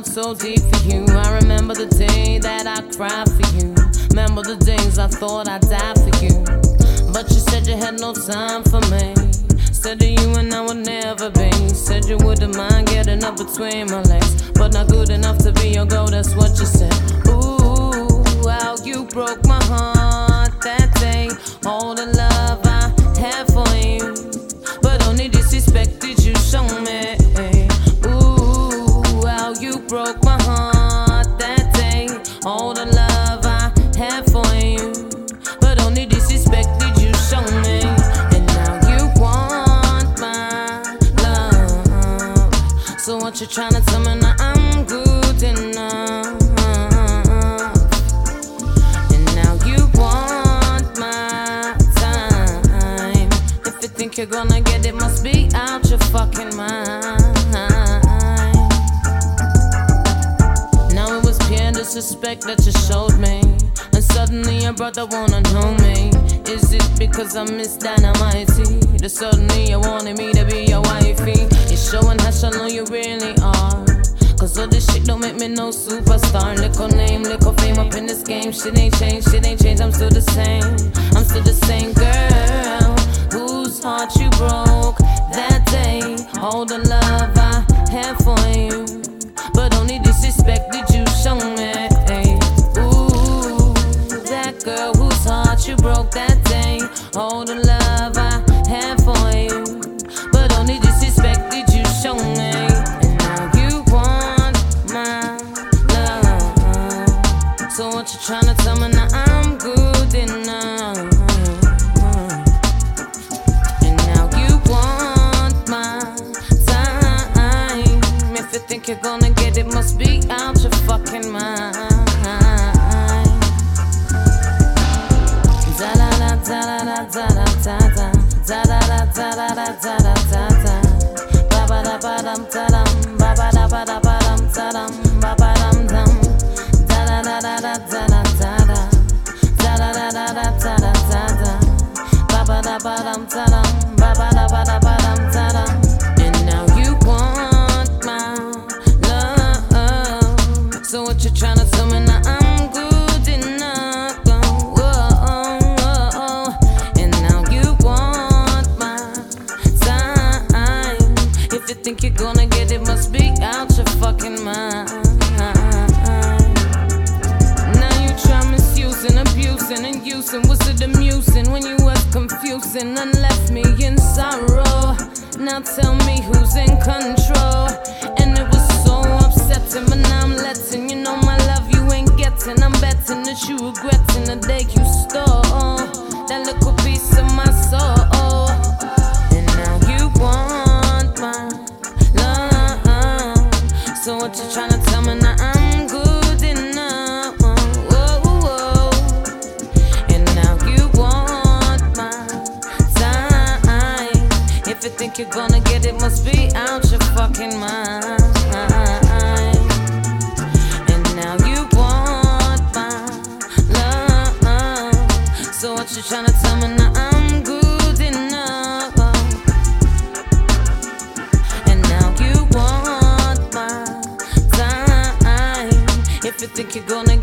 felt so deep for you. I remember the day that I cried for you. Remember the days I thought I'd die for you. But you said you had no time for me. Said that you and I would never be. Said you wouldn't mind getting up between my legs, but not good enough to be your girl, that's what you said. Ooh, how you broke my heart that day. All the love I had for you, but only disrespect did you show me. Ooh, how you broke my heart that day. All the love I had for you, but only disrespect did you show me. And now you want my love. So what you tryna tell me now? I'm good enough. And now you want my time. If you think you're gonna get it, must be out your fucking mind. Now it was pure disrespect that you showed me, and suddenly your brother wanna know me. Is it because I miss Dynamite? That suddenly you wanted me to be your wifey. You're showing how shallow you really are, cause all this shit don't make me no superstar. Little name, little fame up in this game. Shit ain't changed, I'm still the same. I'm still the same girl whose heart you broke that day. All the love I had for you, but only disrespect did you show me. Ooh, that girl whose heart you broke that day. All the love I had for you, but only disrespect did you show me. And now you want my love. So what you tryna tell me now? I'm good enough. And now you want my time. If you think you're gonna get it, must be out your fucking mind. Da da da da da da da da da da da da da da da da da. Ba ba da ba dum da dum, ba ba da ba da ba dum da dum, ba ba dum dum. Da da da da da da da da da da da da da da da da da. Ba ba da ba dum da dum, ba ba da ba da ba dum da dum. And now you want my love. So what you tryna tell me now? I'm good enough. And now you want my time. If you think you're gonna get it, must be out your fucking mind. Now you try misusing, abusing, and using. Was it amusing when you was confusing and left me in sorrow? Now tell me who's in control. And it was so upsetting, but now I'm letting you know my love you ain't getting. I'm betting that you regretting the day you stole that little piece of my soul. And now you want my love. So what you tryna tell me now? I'm good enough. Whoa, whoa. And now you want my time. If you think you're gonna get it, must be out your fucking mind. And now you want my love. So what you tryna tell me now? I'm good enough. And now you want my time. If you think you're gonna